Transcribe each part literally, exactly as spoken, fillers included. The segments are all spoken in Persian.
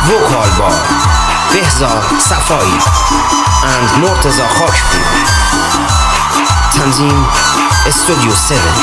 vocal by Behzad Safai and Murtaza Khakpur. Tanzim Studio seven.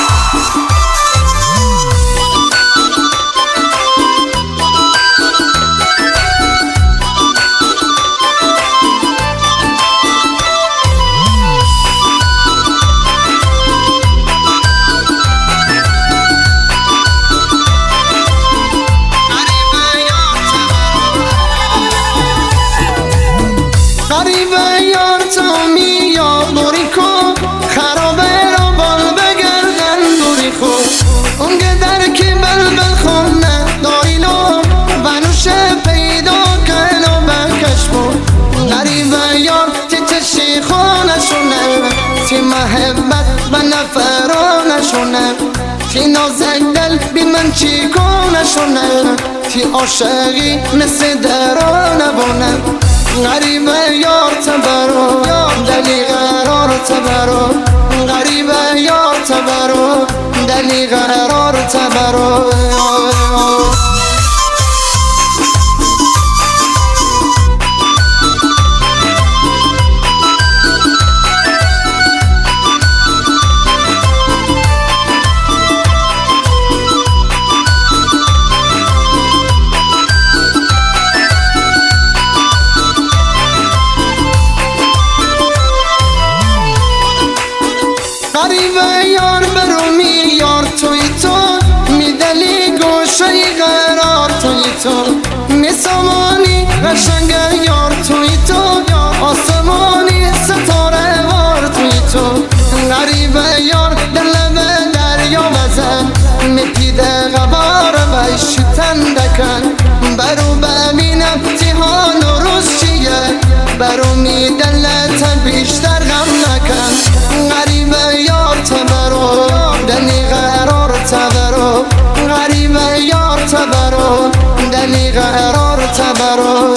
محبت و نفرانشونه تی نازک دل بی من چی کنشونه تی عاشقی مثل درانه بونه غریبه یار تبرو دلی قرار تبرو غریبه یار تبرو دلی قرار تبرو غریبه یار برومی یار توی تو میدلی گوشه قرار توی تو میسامانی قشنگ یار توی تو آسمانی ستاره وار توی تو غریبه یار دل به دریا بزن میپیده غبار بهش تندکن برو ببینم تیهان و روز چیه برو میدلت بیشتر غم نکن غریبه یار تبرو دلی قرار تبرو غریبه یار تبرو دلی قرار تبرو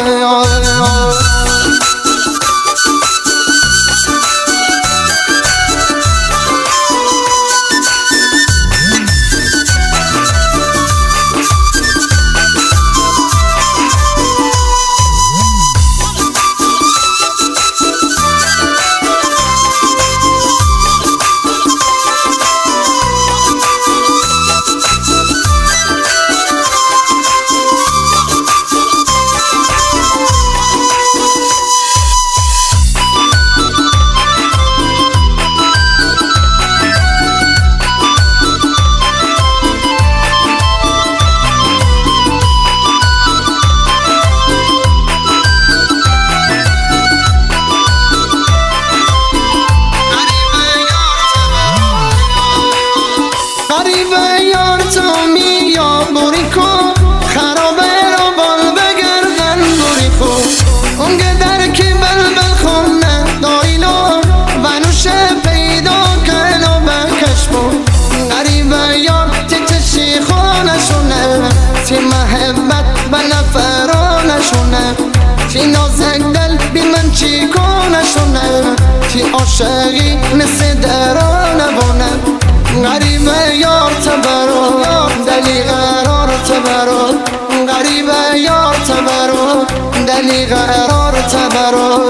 غریبه یار تو میا بوری کن خرابه رو بال بگردن بوری کن اونگه در کی بلبل خونه دایلو ونوش پیدا کن و بکش بون غریبه یار تی تشی خونشونه تی محبت و نفرانشونه تی نازک دل بی من چی کنشونه تی عاشقی مثل درانه بونه غریبه یار تبرو دلی قرار تبرو غریبه یار تبرو دلی قرار تبرو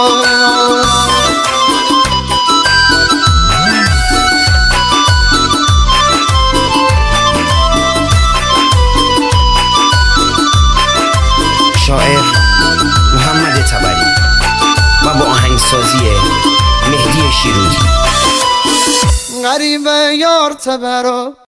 شاعر محمد تبری و با آهنگسازی مهدی شیروزی. غریبه یار تبرو